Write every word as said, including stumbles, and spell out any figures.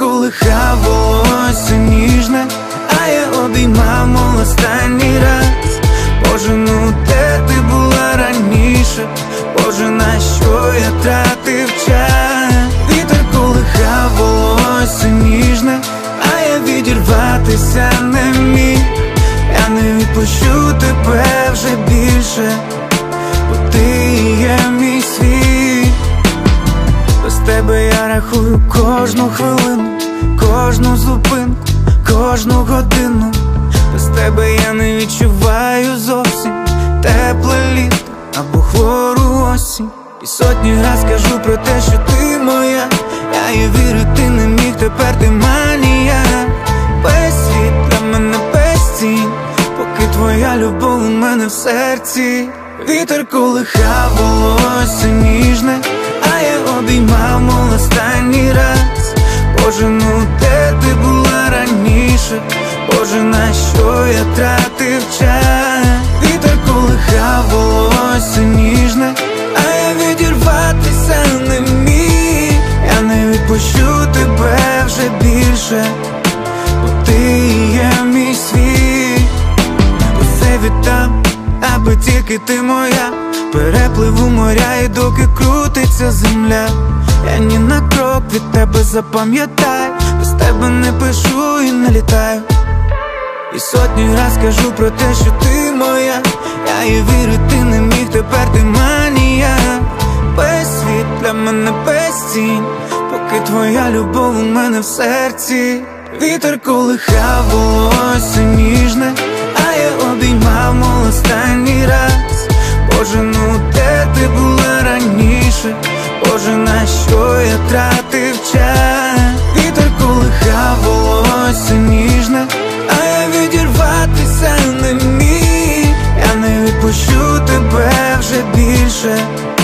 колихав волосся ніжне, а я обіймав, мов останній раз. Боже, ну де ти була раніше? Боже, на що я тратив час? Вітер колихав волосся ніжне, а я відірватися не міг. Я не відпущу тебе вже більше, бо ти є мій світ. Без тебе я рахую кожну хвилину, кожну зупинку, кожну годину. Без тебе я не відчуваю зовсім тепле літо або хвору осінь. І сотні раз кажу про те, що ти моя. Я і вірити не міг, тепер ти манія. Весь світ для мене безцінь, поки твоя любов у мене в серці. Вітер колихав волосся ніжне, а я обіймав, мов останній раз. Боже, ну де ти була раніше? Боже, на що я тратив час? Вітер колихав волосся ніжне, а я відірватися не міг. Я не відпущу тебе вже більше, бо ти є мій світ. Усе віддам, аби тільки ти моя. Перепливу моря і доки крутиться земля. Я ні на крок від тебе, запам'ятай. Без тебе не пишу і не літаю. І сотні раз кажу про те, що ти моя. Я і вірити не міг, тепер ти манія. Весь світ для мене безцінь, поки твоя любов у мене в серці. Вітер колихав волосся ніжне, а я обіймав, мов останній раз. Боже, ну де ти була раніше? Боже, на що я тратив час? Вітер колихав волосся ніжне, а я відірватися не міг. Я не відпущу тебе вже більше,